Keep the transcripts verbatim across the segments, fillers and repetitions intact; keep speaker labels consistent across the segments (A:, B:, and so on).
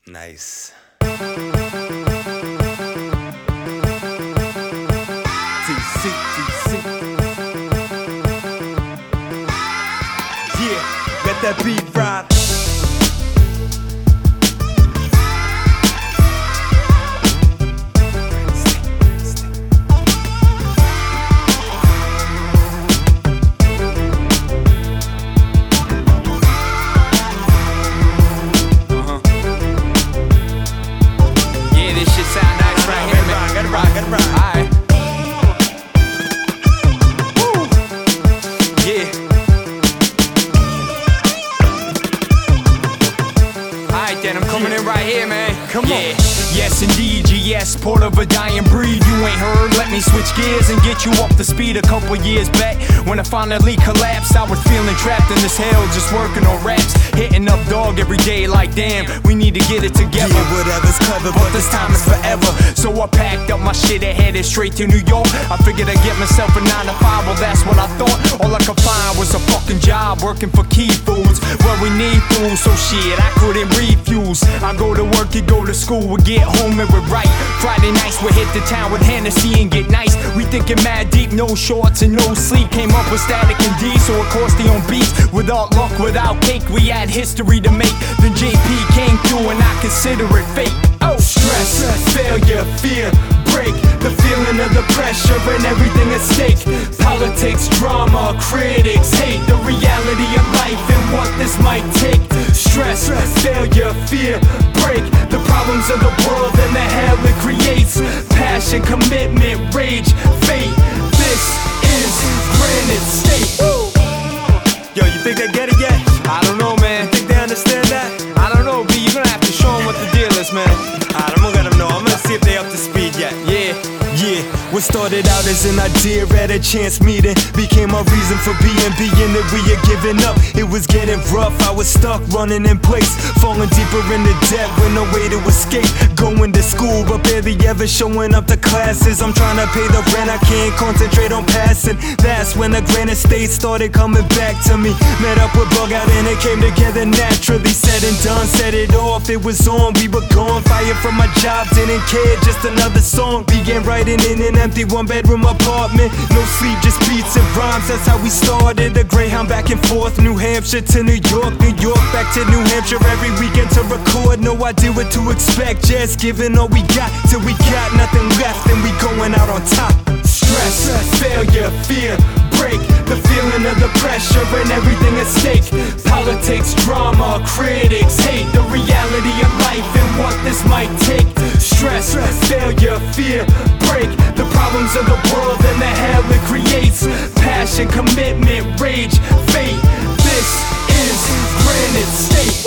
A: Nice.
B: T C, T C. Yeah, let that beat ride.
C: I'm coming in right here, man.
B: Come
C: yeah.
B: on.
C: Yes, indeed, G S, part of a dying breed. You ain't heard, let me switch gears and get you up to speed. A couple years back, when I finally collapsed, I was feeling trapped in this hell, just working on raps, hitting up dog every day like damn, we need to get it together.
B: Yeah, whatever's clever,
C: but this time is forever. So I packed up my shit and headed straight to New York. I figured I'd get myself a nine to five, well that's what I thought. All I could find was a fucking job working for Key Foods, where we need food, so shit, I couldn't refuse. I go to work, you go to school, we get home and we're right. Friday nights we hit the town with Hennessy and get nice. We thinking mad deep, no shorts and no sleep. Came up with Static and D, so of course they on beats. Without luck, without cake, we had history to make. Then J P came through and I consider it fate. Oh,
B: stress, failure, fear, break, the feeling of the pressure and everything at stake. Politics, drama, critics hate the reality of life and what this might take. Stress, failure, fear, break, the problems of the world and the hell it creates. Passion, commitment, rage, fate. This is Granite State. Yo, you think they get it yet?
C: I don't know, man.
B: You think they understand that?
C: I don't know, B. You're gonna have to show them what the deal is, man.
B: Alright, I'm gonna let them know. I'm gonna see if they up to speed yet.
C: Yeah.
B: Yeah, what started out as an idea at a chance meeting became a reason for being, being that we had given up. It was getting rough, I was stuck running in place, falling deeper into debt with no way to escape. Going to school but barely ever showing up to classes. I'm trying to pay the rent, I can't concentrate on passing. That's when the Granite State started coming back to me. Met up with Bug Out and it came together naturally. Said and done, set it off, it was on. We were gone, fired from my job, didn't care, just another song. Began writing in an empty one-bedroom apartment. No sleep, just beats and rhymes, that's how we started. A Greyhound back and forth, New Hampshire to New York, New York back to New Hampshire every weekend to record. No idea what to expect, just giving all we got till we got nothing left and we going out on top. Stress, failure, fear, break, the feeling of the pressure and everything at stake. Politics, drama, critics hate the reality of life and what this might take. Stress, failure, fear, break, the problems of the world and the hell it creates. Passion, commitment, rage, fate. This is Granite State.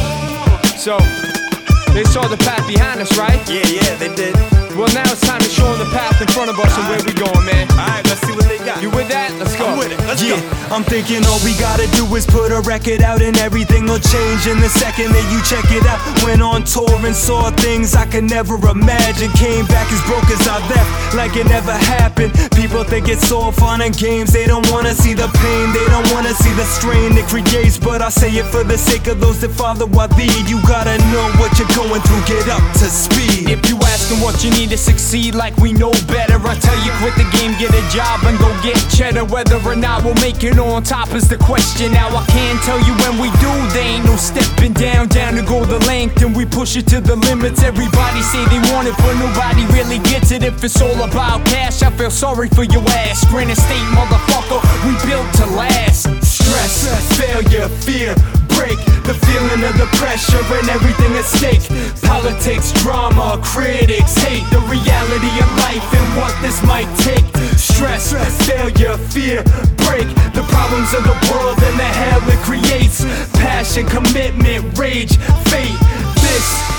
C: So, they saw the path behind us, right?
B: Yeah, yeah, they did.
C: Well, now it's time to show them the path in front of us and where we going, man.
B: Alright, let's see what they got.
C: You with that? Let's go.
B: I'm with it. Let's
A: Yeah,
B: go.
A: I'm thinking all we gotta do is put a record out and everything will change in the second that you check it out. Went on tour and saw things I could never imagine. Came back as broke as I left, like it never happened. People think it's all fun and games. They don't wanna see the pain, they don't wanna see the strain it creates. But I say it for the sake of those that follow I lead. You gotta know what you're going through, get up to speed.
C: If you ask them what you need to succeed like we know better, I tell you quit the game, get a job and go get cheddar. Whether or not we'll make it on top is the question. Now I can tell you when we do, there ain't no stepping down. Down to go the length and we push it to the limits. Everybody say they want it but nobody really gets it. If it's all about cash, I feel sorry for your ass. Granite State, motherfucker, we built to last.
B: Stress, failure, fear, break, the feeling of the pressure and everything at stake. Politics, drama, critics hate the reality of life and what this might take. Stress, failure, fear, break, the problems of the world and the hell it creates. Passion, commitment, rage, fate. This